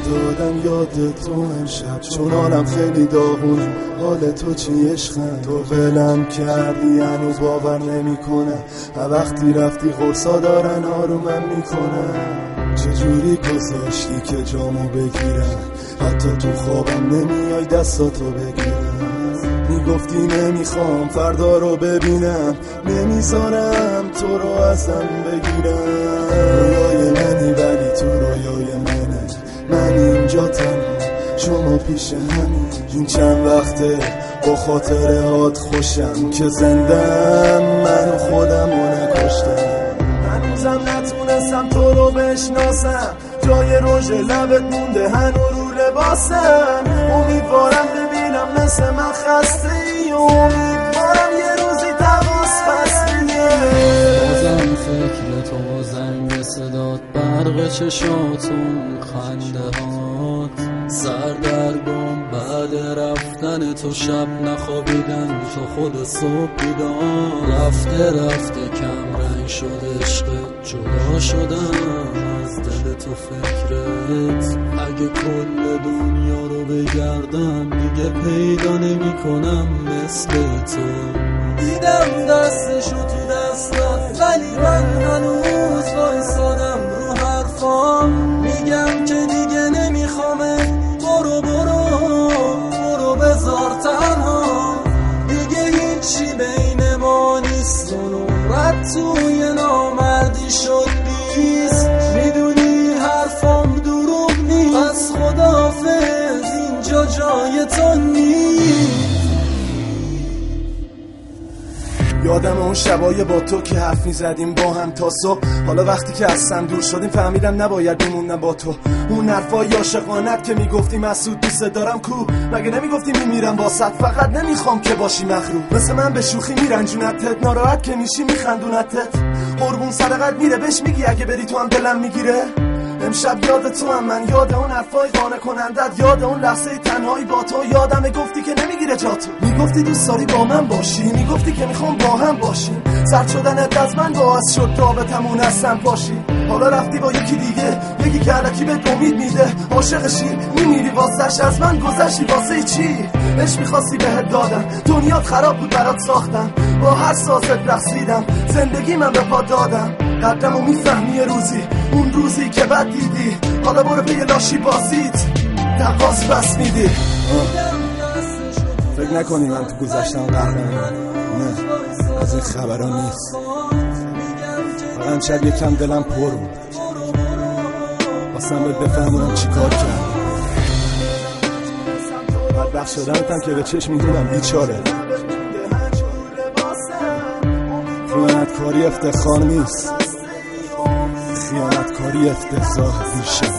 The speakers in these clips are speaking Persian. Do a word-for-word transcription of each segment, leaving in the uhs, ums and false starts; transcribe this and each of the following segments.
افتادم یاد تو امشب، چون حالم خیلی داغونه. حال تو چی عشقم؟ تو ولم کردی هنو باور نمی کنم. وقتی رفتی قرصا دارن آرومم میکنم. چجوری گذاشتی که جامو بگیرم؟ حتی تو خوابم نمیای دستاتو بگیرم. میگفتی نمیخوام فردا رو ببینم، نمیذارم تو رو ازم بگیرم. رویای منی ولی تو رویای منه، من اینجا تنها شما پیش همین. این چند وقته با خاطر هات خوشم که زندم، من خودم رو نکشتم. هنوزم نتونستم تو رو بشناسم، جای رژ لبت مونده هنو رو لباسم. امیدوارم ببینم مثل من خسته ای، امیدوارم یه روزی تماس فصلیه. بازم فکر تو، زنگ صدات، برق چشاتون، خنده هات، سردرگم بعد رفتن تو. شب نخوابیدن تو خود صبح بیدار. رفته رفته کم رنگ شده عشقت، جدا شدم از دل تو فکرت. اگه کل دنیا رو بگردم دیگه پیدا نمی کنم مثل تو. دیدم دستشو تو دستات ولی من هنوز وایسادم رو حرفام. میگم که دیگه نمیخوامه، برو برو برو بذار تنها. دیگه هیچی بین ما نیست، نورت توی نامردی شد بیست. میدونی حرفام دروغ نیست، پس خداحافظ اینجا جای تو نیست. یادم اون شبای با تو که حرف میزدیم با هم تا صبح. حالا وقتی که از هم دور شدیم فهمیدم نباید بمونم با تو. اون حرفای عاشقانت که میگفتی مسعود دوست دارم کو؟ مگه نمیگفتی میمیرم واسط؟ فقط نمیخوام که باشی مخروب. مثل من به شوخی میرنجونتت، ناراحت که میشی میخندونتت. قربون صدقت میره بهش میگی اگه بری تو هم دلم میگیره. امشب یاد تو هم من، یاد اون حرفای قانع کنندت، یاد اون لحظه تنهایی با تو. یادمه گفتی که نمیگیره جا تو، میگفتی دوست داری با من باشی، میگفتی که میخوام با هم باشیم. سرد شدنت از من باعث شد رابطمون اصلا باشی. حالا رفتی با یکی دیگه، یکی که الکی بهت امید میده. عاشقشی میمیری واسش، از من گذشتی واسه چی؟ عشق میخواستی بهت دادم، دنیات خراب بود برات ساختم. با هر سازت رقصیدم، زندگی من به پا دادم. قدرمو میفهمی روزی، اون روزی که بد دیدی. حالا برو به یه لاشی بازید نقاس بس میدی. فکر نکنی من تو گذشتم قهرم، نه از این خبران نیست. فقط شب یکم دلم پر بود، خواستم بهت بفهمونم چی کار کردم. بدبخت شدنتم که به چشم میدونم بیچاره. خیانتکاری افتخار نیست، خیانتکاری افتضاح بیشه.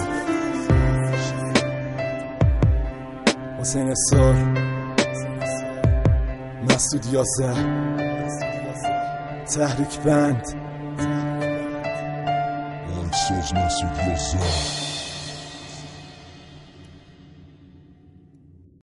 حسین اسرار، مسعود یاسر، تحریک بند، مسعود یاسر.